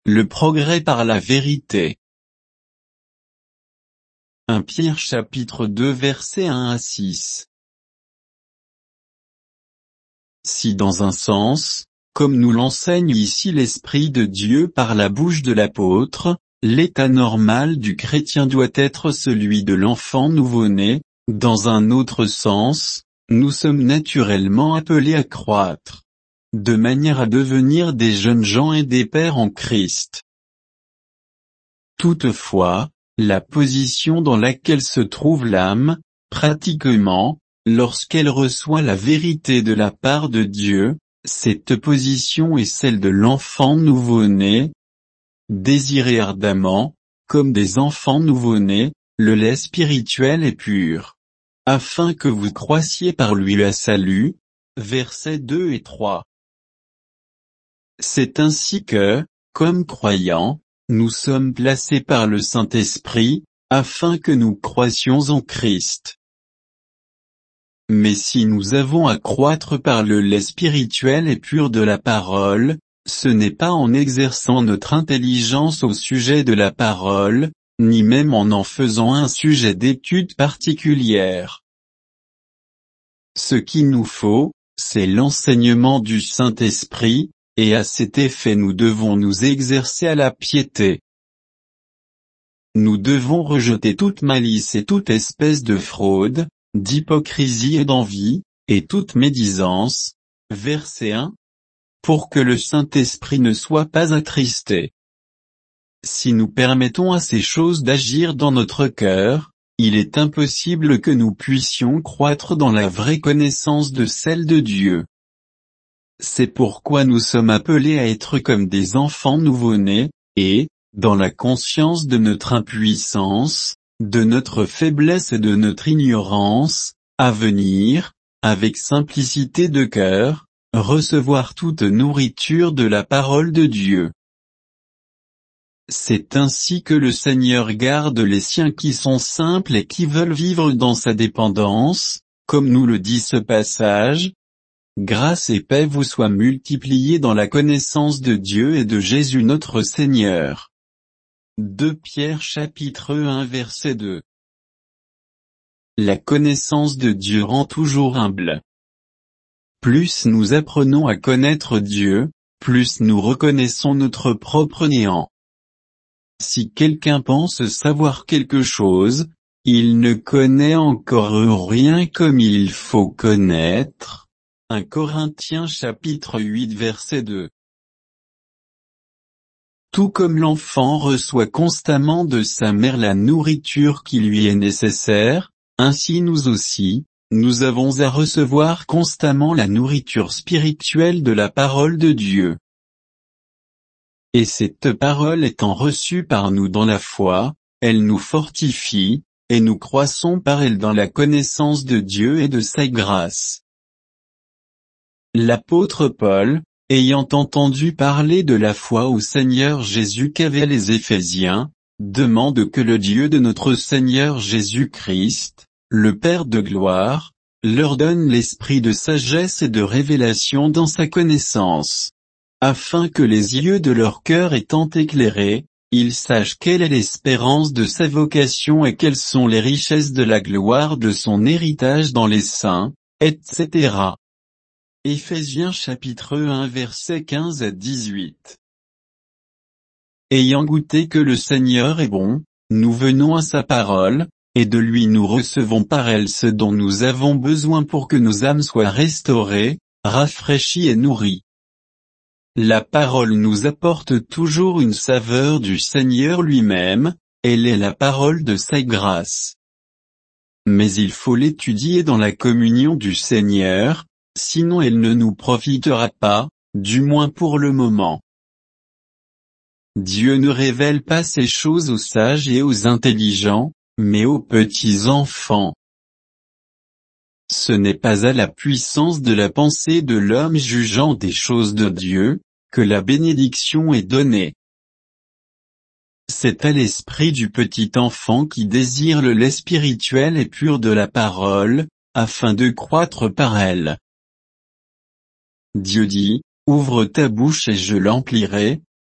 le progrès par la vérité. 1 Pierre chapitre 2 versets 1 à 6. Si dans un sens, comme nous l'enseigne ici l'Esprit de Dieu par la bouche de l'apôtre, l'état normal du chrétien doit être celui de l'enfant nouveau-né, dans un autre sens, nous sommes naturellement appelés à croître, de manière à devenir des jeunes gens et des pères en Christ. Toutefois, la position dans laquelle se trouve l'âme, pratiquement, lorsqu'elle reçoit la vérité de la part de Dieu, cette position est celle de l'enfant nouveau-né. Désirez ardemment, comme des enfants nouveau-nés, le lait spirituel et pur, afin que vous croissiez par lui à salut. Versets 2 et 3. C'est ainsi que, comme croyants, nous sommes placés par le Saint-Esprit, afin que nous croissions en Christ. Mais si nous avons à croître par le lait spirituel et pur de la parole, ce n'est pas en exerçant notre intelligence au sujet de la parole, ni même en faisant un sujet d'étude particulière. Ce qu'il nous faut, c'est l'enseignement du Saint-Esprit, et à cet effet nous devons nous exercer à la piété. Nous devons rejeter toute malice et toute espèce de fraude, d'hypocrisie et d'envie, et toute médisance. Verset 1. Pour que le Saint-Esprit ne soit pas attristé. Si nous permettons à ces choses d'agir dans notre cœur, il est impossible que nous puissions croître dans la vraie connaissance de celle de Dieu. C'est pourquoi nous sommes appelés à être comme des enfants nouveau-nés, et, dans la conscience de notre impuissance, de notre faiblesse et de notre ignorance, à venir, avec simplicité de cœur, recevoir toute nourriture de la parole de Dieu. C'est ainsi que le Seigneur garde les siens qui sont simples et qui veulent vivre dans sa dépendance, comme nous le dit ce passage. Grâce et paix vous soient multipliées dans la connaissance de Dieu et de Jésus notre Seigneur. 2 Pierre chapitre 1 verset 2. La connaissance de Dieu rend toujours humble. Plus nous apprenons à connaître Dieu, plus nous reconnaissons notre propre néant. Si quelqu'un pense savoir quelque chose, il ne connaît encore rien comme il faut connaître. 1 Corinthiens chapitre 8 verset 2. Tout comme l'enfant reçoit constamment de sa mère la nourriture qui lui est nécessaire, ainsi nous aussi, nous avons à recevoir constamment la nourriture spirituelle de la parole de Dieu. Et cette parole étant reçue par nous dans la foi, elle nous fortifie, et nous croissons par elle dans la connaissance de Dieu et de sa grâce. L'apôtre Paul, ayant entendu parler de la foi au Seigneur Jésus qu'avaient les Éphésiens, demande que le Dieu de notre Seigneur Jésus-Christ, le Père de gloire, leur donne l'esprit de sagesse et de révélation dans sa connaissance, afin que les yeux de leur cœur étant éclairés, ils sachent quelle est l'espérance de sa vocation et quelles sont les richesses de la gloire de son héritage dans les saints, etc. Éphésiens chapitre 1 versets 15 à 18. Ayant goûté que le Seigneur est bon, nous venons à sa parole, et de lui nous recevons par elle ce dont nous avons besoin pour que nos âmes soient restaurées, rafraîchies et nourries. La parole nous apporte toujours une saveur du Seigneur lui-même, elle est la parole de sa grâce. Mais il faut l'étudier dans la communion du Seigneur, sinon elle ne nous profitera pas, du moins pour le moment. Dieu ne révèle pas ces choses aux sages et aux intelligents, mais aux petits enfants. Ce n'est pas à la puissance de la pensée de l'homme jugeant des choses de Dieu, que la bénédiction est donnée. C'est à l'esprit du petit enfant qui désire le lait spirituel et pur de la parole, afin de croître par elle. Dieu dit, « Ouvre ta bouche et je l'emplirai »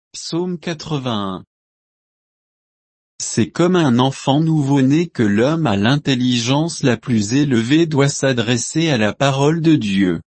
Psaume 81. C'est comme un enfant nouveau-né que l'homme à l'intelligence la plus élevée doit s'adresser à la parole de Dieu.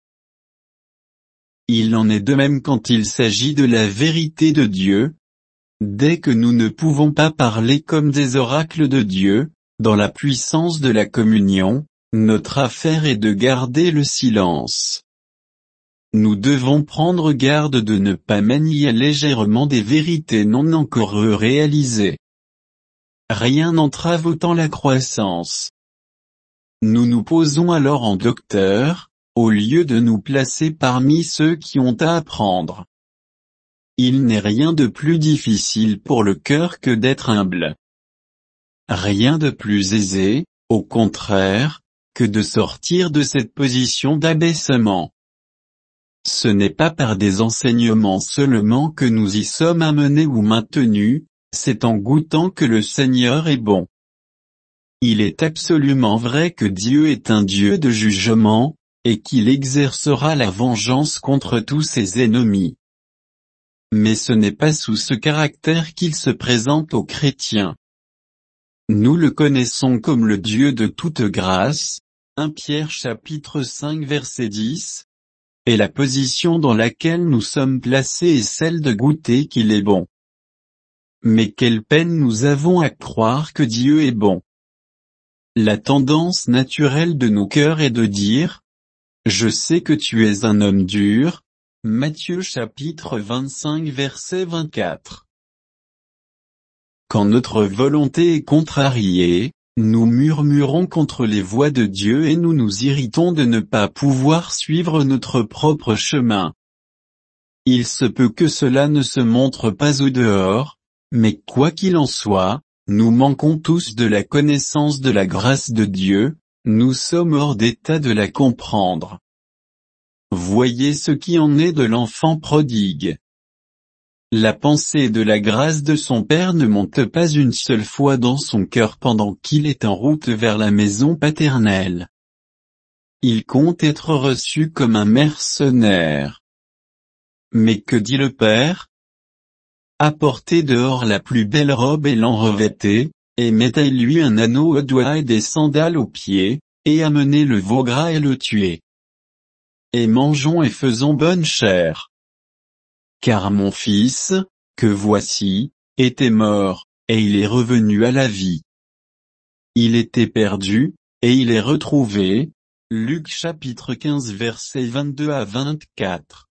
Il en est de même quand il s'agit de la vérité de Dieu. Dès que nous ne pouvons pas parler comme des oracles de Dieu, dans la puissance de la communion, notre affaire est de garder le silence. Nous devons prendre garde de ne pas manier légèrement des vérités non encore réalisées. Rien n'entrave autant la croissance. Nous nous posons alors en docteurs, au lieu de nous placer parmi ceux qui ont à apprendre. Il n'est rien de plus difficile pour le cœur que d'être humble. Rien de plus aisé, au contraire, que de sortir de cette position d'abaissement. Ce n'est pas par des enseignements seulement que nous y sommes amenés ou maintenus, c'est en goûtant que le Seigneur est bon. Il est absolument vrai que Dieu est un Dieu de jugement, et qu'il exercera la vengeance contre tous ses ennemis. Mais ce n'est pas sous ce caractère qu'il se présente aux chrétiens. Nous le connaissons comme le Dieu de toute grâce, 1 Pierre chapitre 5 verset 10, et la position dans laquelle nous sommes placés est celle de goûter qu'il est bon. Mais quelle peine nous avons à croire que Dieu est bon. La tendance naturelle de nos cœurs est de dire « Je sais que tu es un homme dur », Matthieu chapitre 25 verset 24. Quand notre volonté est contrariée, nous murmurons contre les voies de Dieu et nous nous irritons de ne pas pouvoir suivre notre propre chemin. Il se peut que cela ne se montre pas au dehors, mais quoi qu'il en soit, nous manquons tous de la connaissance de la grâce de Dieu, nous sommes hors d'état de la comprendre. Voyez ce qui en est de l'enfant prodigue. La pensée de la grâce de son père ne monte pas une seule fois dans son cœur pendant qu'il est en route vers la maison paternelle. Il compte être reçu comme un mercenaire. Mais que dit le père? Apportez dehors la plus belle robe et l'en revêtez, et mettez-lui un anneau au doigt et des sandales aux pieds, et amenez le veau gras et le tuez. Et mangeons et faisons bonne chère. Car mon fils, que voici, était mort, et il est revenu à la vie. Il était perdu, et il est retrouvé. Luc chapitre 15 versets 22 à 24.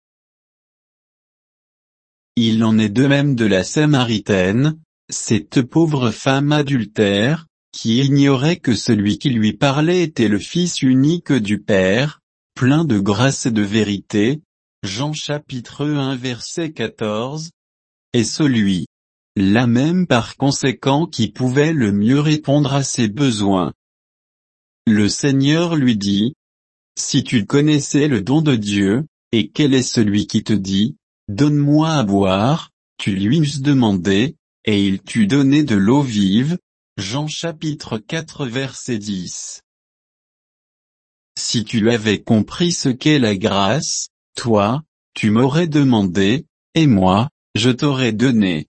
Il en est de même de la Samaritaine, cette pauvre femme adultère, qui ignorait que celui qui lui parlait était le Fils unique du Père, plein de grâce et de vérité, Jean chapitre 1 verset 14, et celui, là même par conséquent qui pouvait le mieux répondre à ses besoins. Le Seigneur lui dit, « Si tu connaissais le don de Dieu, et quel est celui qui te dit, donne-moi à boire, tu lui eusses demandé, et il t'eût donné de l'eau vive. » Jean chapitre 4 verset 10. Si tu avais compris ce qu'est la grâce, toi, tu m'aurais demandé, et moi, je t'aurais donné.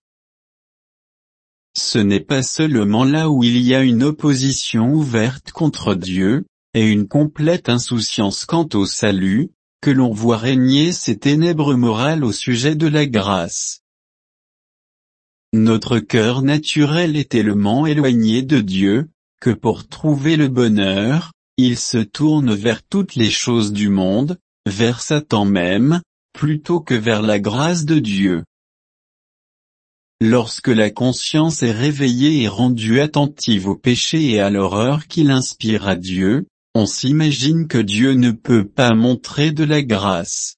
Ce n'est pas seulement là où il y a une opposition ouverte contre Dieu, et une complète insouciance quant au salut, que l'on voit régner ces ténèbres morales au sujet de la grâce. Notre cœur naturel est tellement éloigné de Dieu, que pour trouver le bonheur, il se tourne vers toutes les choses du monde, vers Satan même, plutôt que vers la grâce de Dieu. Lorsque la conscience est réveillée et rendue attentive au péché et à l'horreur qu'il inspire à Dieu, on s'imagine que Dieu ne peut pas montrer de la grâce.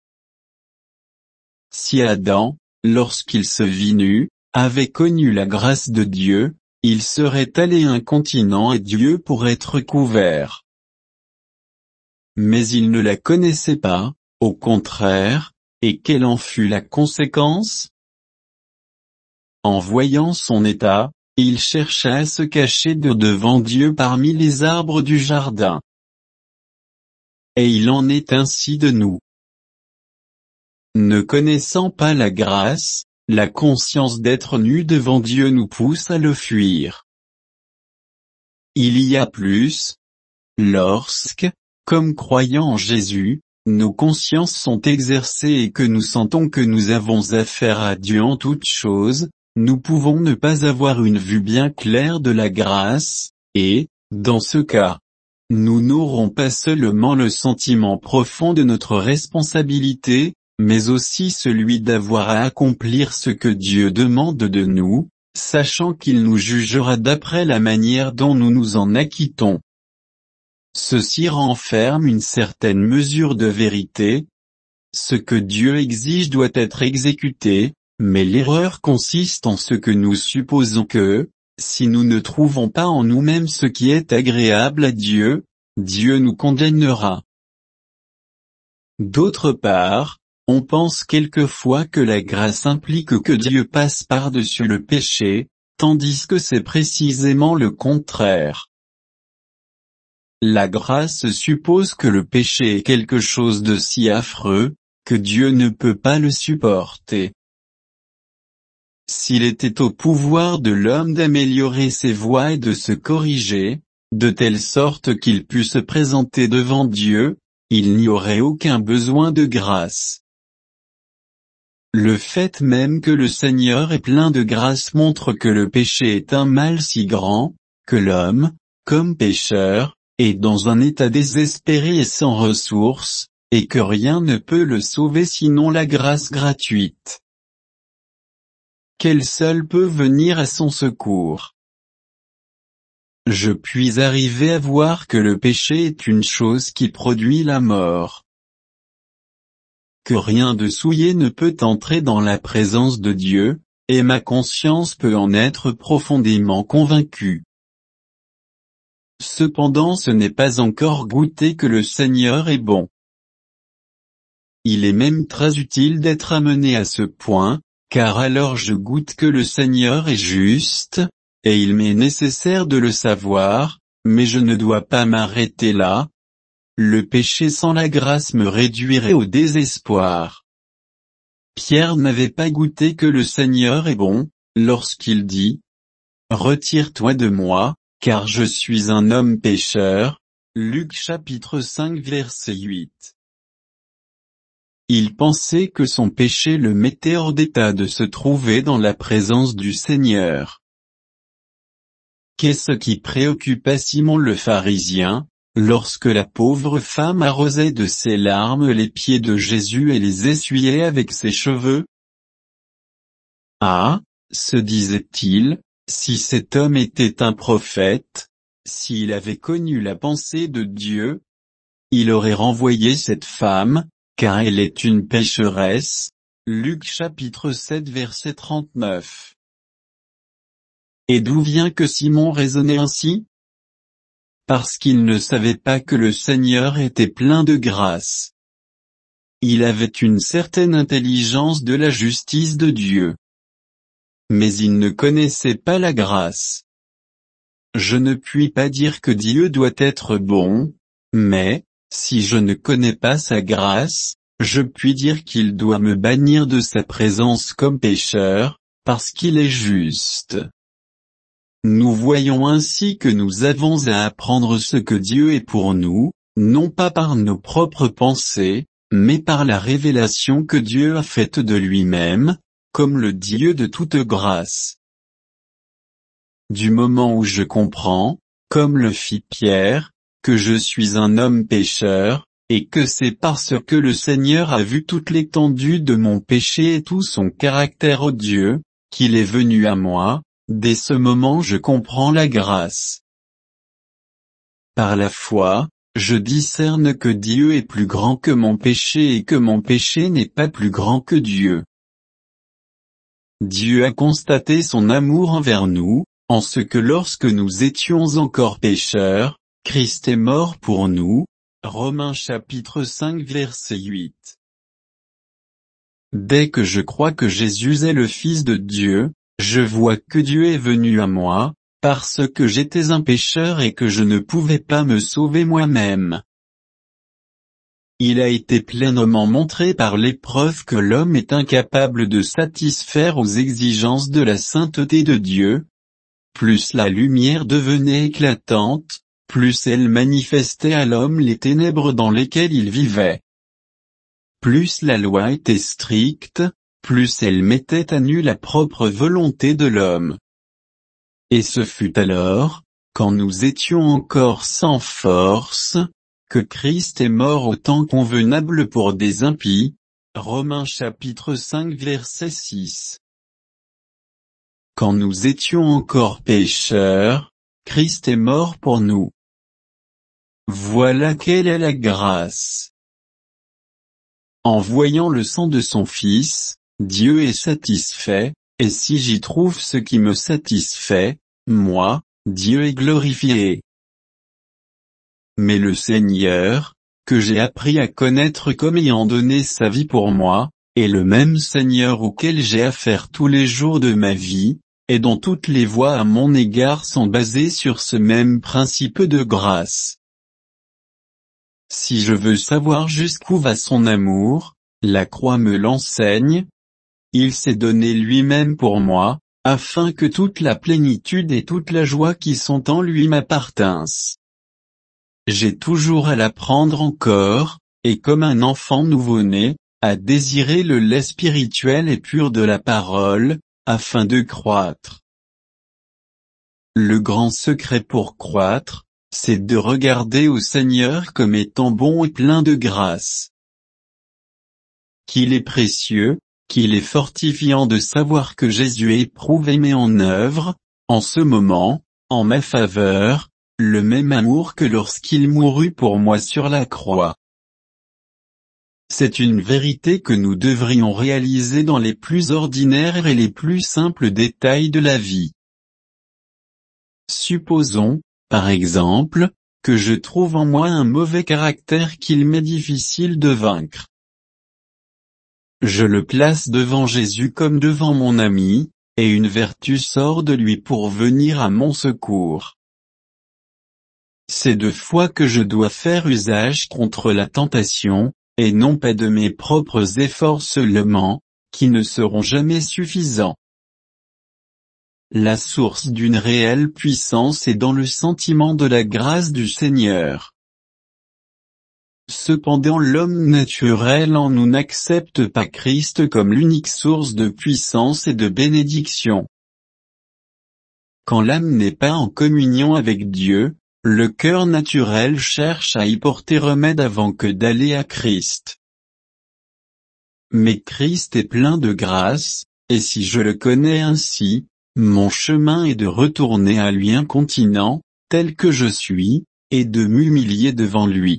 Si Adam, lorsqu'il se vit nu, avait connu la grâce de Dieu, il serait allé incontinent à Dieu pour être couvert. Mais il ne la connaissait pas, au contraire, et quelle en fut la conséquence? En voyant son état, il chercha à se cacher de devant Dieu parmi les arbres du jardin. Et il en est ainsi de nous. Ne connaissant pas la grâce, la conscience d'être nu devant Dieu nous pousse à le fuir. Il y a plus. Lorsque, comme croyants en Jésus, nos consciences sont exercées et que nous sentons que nous avons affaire à Dieu en toutes choses, nous pouvons ne pas avoir une vue bien claire de la grâce, et, dans ce cas, nous n'aurons pas seulement le sentiment profond de notre responsabilité, mais aussi celui d'avoir à accomplir ce que Dieu demande de nous, sachant qu'il nous jugera d'après la manière dont nous nous en acquittons. Ceci renferme une certaine mesure de vérité. Ce que Dieu exige doit être exécuté, mais l'erreur consiste en ce que nous supposons que, si nous ne trouvons pas en nous-mêmes ce qui est agréable à Dieu, Dieu nous condamnera. D'autre part, on pense quelquefois que la grâce implique que Dieu passe par-dessus le péché, tandis que c'est précisément le contraire. La grâce suppose que le péché est quelque chose de si affreux, que Dieu ne peut pas le supporter. S'il était au pouvoir de l'homme d'améliorer ses voies et de se corriger, de telle sorte qu'il pût se présenter devant Dieu, il n'y aurait aucun besoin de grâce. Le fait même que le Seigneur est plein de grâce montre que le péché est un mal si grand, que l'homme, comme pécheur, est dans un état désespéré et sans ressources, et que rien ne peut le sauver sinon la grâce gratuite. Quel seul peut venir à son secours? Je puis arriver à voir que le péché est une chose qui produit la mort. Que rien de souillé ne peut entrer dans la présence de Dieu, et ma conscience peut en être profondément convaincue. Cependant ce n'est pas encore goûté que le Seigneur est bon. Il est même très utile d'être amené à ce point, car alors je goûte que le Seigneur est juste, et il m'est nécessaire de le savoir, mais je ne dois pas m'arrêter là. Le péché sans la grâce me réduirait au désespoir. Pierre n'avait pas goûté que le Seigneur est bon, lorsqu'il dit « Retire-toi de moi, car je suis un homme pécheur » Luc chapitre 5 verset 8. Il pensait que son péché le mettait hors d'état de se trouver dans la présence du Seigneur. Qu'est-ce qui préoccupait Simon le pharisien, lorsque la pauvre femme arrosait de ses larmes les pieds de Jésus et les essuyait avec ses cheveux? Ah, se disait-il, si cet homme était un prophète, s'il avait connu la pensée de Dieu, il aurait renvoyé cette femme, car elle est une pécheresse. Luc chapitre 7 verset 39. Et d'où vient que Simon raisonnait ainsi? Parce qu'il ne savait pas que le Seigneur était plein de grâce. Il avait une certaine intelligence de la justice de Dieu. Mais il ne connaissait pas la grâce. Je ne puis pas dire que Dieu doit être bon, mais, si je ne connais pas sa grâce, je puis dire qu'il doit me bannir de sa présence comme pécheur, parce qu'il est juste. Nous voyons ainsi que nous avons à apprendre ce que Dieu est pour nous, non pas par nos propres pensées, mais par la révélation que Dieu a faite de lui-même, comme le Dieu de toute grâce. Du moment où je comprends, comme le fit Pierre, que je suis un homme pécheur, et que c'est parce que le Seigneur a vu toute l'étendue de mon péché et tout son caractère odieux, qu'il est venu à moi, dès ce moment je comprends la grâce. Par la foi, je discerne que Dieu est plus grand que mon péché et que mon péché n'est pas plus grand que Dieu. Dieu a constaté son amour envers nous, en ce que lorsque nous étions encore pécheurs, Christ est mort pour nous. Romains chapitre 5 verset 8. Dès que je crois que Jésus est le Fils de Dieu, je vois que Dieu est venu à moi, parce que j'étais un pécheur et que je ne pouvais pas me sauver moi-même. il a été pleinement montré par l'épreuve que l'homme est incapable de satisfaire aux exigences de la sainteté de Dieu. Plus la lumière devenait éclatante, plus elle manifestait à l'homme les ténèbres dans lesquelles il vivait. Plus la loi était stricte, plus elle mettait à nu la propre volonté de l'homme. Et ce fut alors, quand nous étions encore sans force, que Christ est mort au temps convenable pour des impies. Romains chapitre 5 verset 6. Quand nous étions encore pécheurs, Christ est mort pour nous. Voilà quelle est la grâce. En voyant le sang de son Fils, Dieu est satisfait, et si j'y trouve ce qui me satisfait, moi, Dieu est glorifié. Mais le Seigneur, que j'ai appris à connaître comme ayant donné sa vie pour moi, est le même Seigneur auquel j'ai affaire tous les jours de ma vie, et dont toutes les voies à mon égard sont basées sur ce même principe de grâce. Si je veux savoir jusqu'où va son amour, la croix me l'enseigne. Il s'est donné lui-même pour moi, afin que toute la plénitude et toute la joie qui sont en lui m'appartinssent. J'ai toujours à l'apprendre encore, et comme un enfant nouveau-né, à désirer le lait spirituel et pur de la parole, afin de croître. Le grand secret pour croître, c'est de regarder au Seigneur comme étant bon et plein de grâce. Qu'il est précieux, qu'il est fortifiant de savoir que Jésus éprouve et met en œuvre, en ce moment, en ma faveur, le même amour que lorsqu'il mourut pour moi sur la croix. C'est une vérité que nous devrions réaliser dans les plus ordinaires et les plus simples détails de la vie. Supposons, par exemple, que je trouve en moi un mauvais caractère qu'il m'est difficile de vaincre. Je le place devant Jésus comme devant mon ami, et une vertu sort de lui pour venir à mon secours. C'est de foi que je dois faire usage contre la tentation, et non pas de mes propres efforts seulement, qui ne seront jamais suffisants. La source d'une réelle puissance est dans le sentiment de la grâce du Seigneur. Cependant l'homme naturel en nous n'accepte pas Christ comme l'unique source de puissance et de bénédiction. Quand l'âme n'est pas en communion avec Dieu, le cœur naturel cherche à y porter remède avant que d'aller à Christ. Mais Christ est plein de grâce, et si je le connais ainsi, mon chemin est de retourner à lui incontinent, tel que je suis, et de m'humilier devant lui.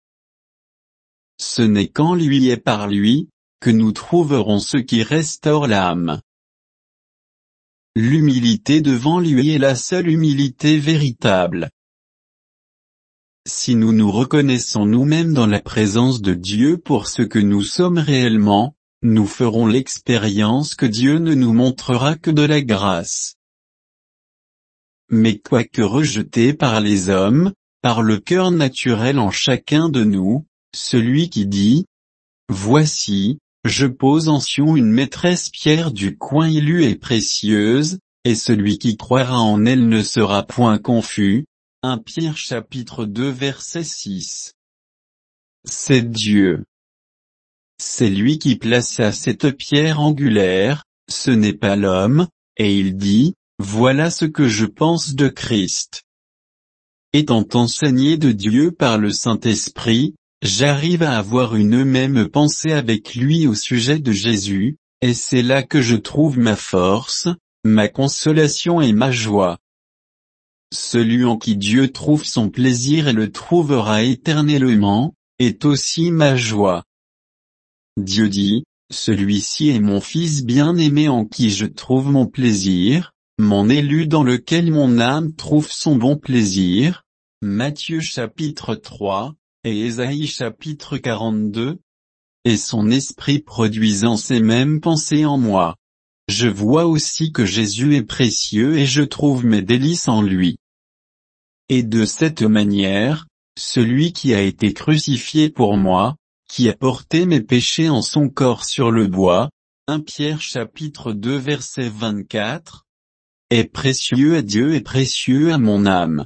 Ce n'est qu'en lui et par lui, que nous trouverons ce qui restaure l'âme. L'humilité devant lui est la seule humilité véritable. Si nous nous reconnaissons nous-mêmes dans la présence de Dieu pour ce que nous sommes réellement, nous ferons l'expérience que Dieu ne nous montrera que de la grâce. Mais quoique rejeté par les hommes, par le cœur naturel en chacun de nous, celui qui dit « Voici, je pose en Sion une maîtresse pierre du coin élue et précieuse, et celui qui croira en elle ne sera point confus. » 1 Pierre chapitre 2 verset 6. C'est Dieu. C'est lui qui plaça cette pierre angulaire, ce n'est pas l'homme, et il dit, voilà ce que je pense de Christ. Étant enseigné de Dieu par le Saint-Esprit, j'arrive à avoir une même pensée avec lui au sujet de Jésus, et c'est là que je trouve ma force, ma consolation et ma joie. Celui en qui Dieu trouve son plaisir et le trouvera éternellement, est aussi ma joie. Dieu dit, celui-ci est mon Fils bien-aimé en qui je trouve mon plaisir, mon élu dans lequel mon âme trouve son bon plaisir. Matthieu chapitre 3, et Ésaïe chapitre 42. Et son esprit produisant ces mêmes pensées en moi. Je vois aussi que Jésus est précieux et je trouve mes délices en lui. Et de cette manière, celui qui a été crucifié pour moi, qui a porté mes péchés en son corps sur le bois, 1 Pierre chapitre 2 verset 24, est précieux à Dieu et précieux à mon âme.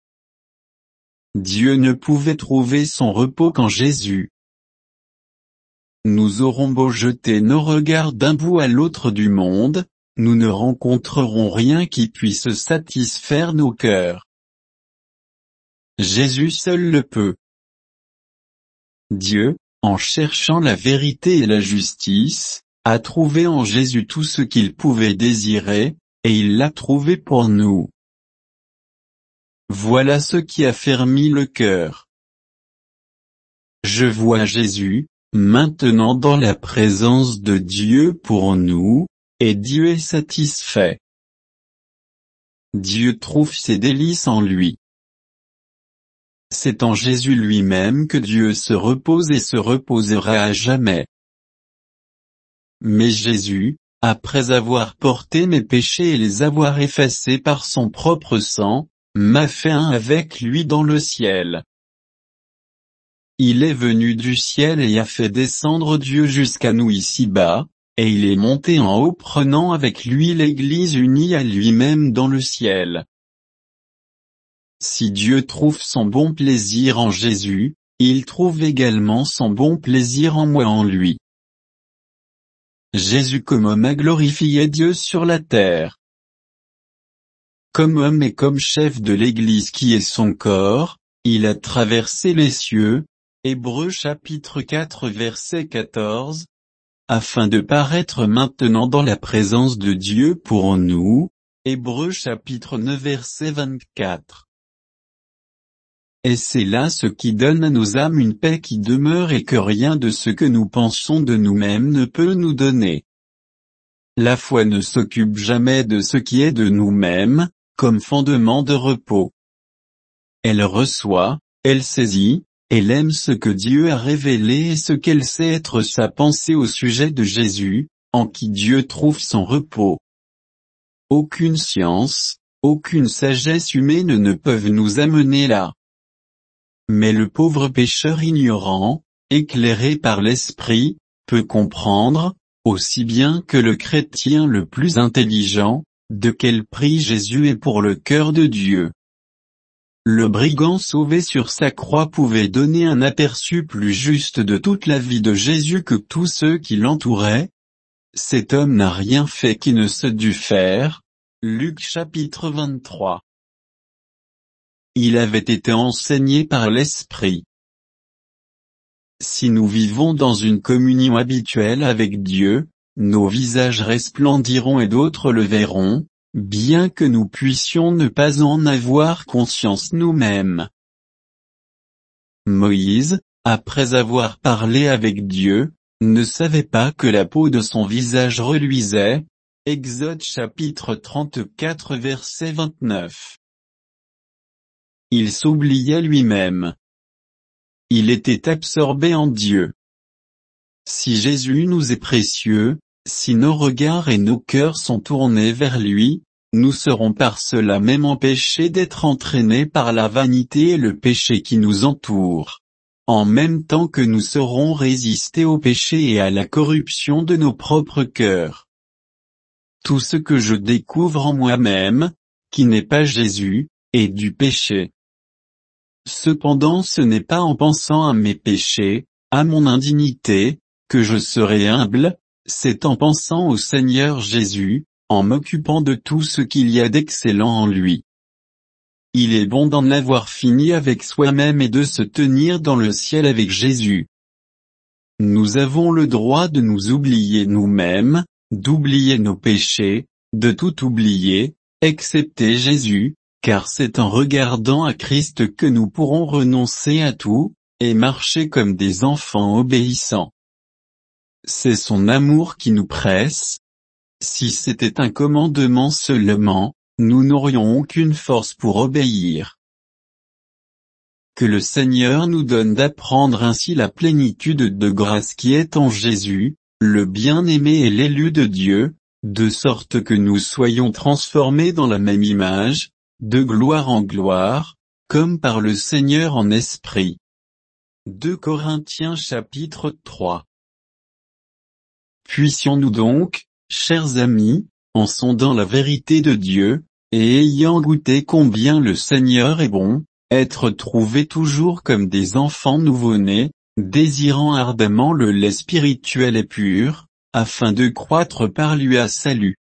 Dieu ne pouvait trouver son repos qu'en Jésus. Nous aurons beau jeter nos regards d'un bout à l'autre du monde, nous ne rencontrerons rien qui puisse satisfaire nos cœurs. Jésus seul le peut. Dieu, en cherchant la vérité et la justice, a trouvé en Jésus tout ce qu'il pouvait désirer, et il l'a trouvé pour nous. Voilà ce qui a fermi le cœur. Je vois Jésus, maintenant dans la présence de Dieu pour nous, et Dieu est satisfait. Dieu trouve ses délices en lui. C'est en Jésus lui-même que Dieu se repose et se reposera à jamais. Mais Jésus, après avoir porté mes péchés et les avoir effacés par son propre sang, m'a fait un avec lui dans le ciel. Il est venu du ciel et a fait descendre Dieu jusqu'à nous ici-bas, et il est monté en haut prenant avec lui l'Église unie à lui-même dans le ciel. Si Dieu trouve son bon plaisir en Jésus, il trouve également son bon plaisir en moi en lui. Jésus comme homme a glorifié Dieu sur la terre. Comme homme et comme chef de l'Église qui est son corps, il a traversé les cieux, Hébreux chapitre 4 verset 14, afin de paraître maintenant dans la présence de Dieu pour nous, Hébreux chapitre 9 verset 24. Et c'est là ce qui donne à nos âmes une paix qui demeure et que rien de ce que nous pensons de nous-mêmes ne peut nous donner. La foi ne s'occupe jamais de ce qui est de nous-mêmes, comme fondement de repos. Elle reçoit, elle saisit, elle aime ce que Dieu a révélé et ce qu'elle sait être sa pensée au sujet de Jésus, en qui Dieu trouve son repos. Aucune science, aucune sagesse humaine ne peuvent nous amener là. Mais le pauvre pécheur ignorant, éclairé par l'Esprit, peut comprendre, aussi bien que le chrétien le plus intelligent, de quel prix Jésus est pour le cœur de Dieu. Le brigand sauvé sur sa croix pouvait donner un aperçu plus juste de toute la vie de Jésus que tous ceux qui l'entouraient. Cet homme n'a rien fait qui ne se dût faire. Luc chapitre 23. Il avait été enseigné par l'Esprit. Si nous vivons dans une communion habituelle avec Dieu, nos visages resplendiront et d'autres le verront, bien que nous puissions ne pas en avoir conscience nous-mêmes. Moïse, après avoir parlé avec Dieu, ne savait pas que la peau de son visage reluisait. Exode chapitre 34 verset 29. Il s'oubliait lui-même. Il était absorbé en Dieu. Si Jésus nous est précieux, si nos regards et nos cœurs sont tournés vers lui, nous serons par cela même empêchés d'être entraînés par la vanité et le péché qui nous entoure. En même temps que nous saurons résister au péché et à la corruption de nos propres cœurs. Tout ce que je découvre en moi-même, qui n'est pas Jésus, est du péché. Cependant ce n'est pas en pensant à mes péchés, à mon indignité, que je serai humble, c'est en pensant au Seigneur Jésus, en m'occupant de tout ce qu'il y a d'excellent en lui. Il est bon d'en avoir fini avec soi-même et de se tenir dans le ciel avec Jésus. Nous avons le droit de nous oublier nous-mêmes, d'oublier nos péchés, de tout oublier, excepté Jésus, car c'est en regardant à Christ que nous pourrons renoncer à tout, et marcher comme des enfants obéissants. C'est son amour qui nous presse. Si c'était un commandement seulement, nous n'aurions aucune force pour obéir. Que le Seigneur nous donne d'apprendre ainsi la plénitude de grâce qui est en Jésus, le bien-aimé et l'élu de Dieu, de sorte que nous soyons transformés dans la même image, de gloire en gloire, comme par le Seigneur en esprit. 2 Corinthiens chapitre 3. Puissions-nous donc, chers amis, en sondant la vérité de Dieu, et ayant goûté combien le Seigneur est bon, être trouvés toujours comme des enfants nouveau-nés, désirant ardemment le lait spirituel et pur, afin de croître par lui à salut.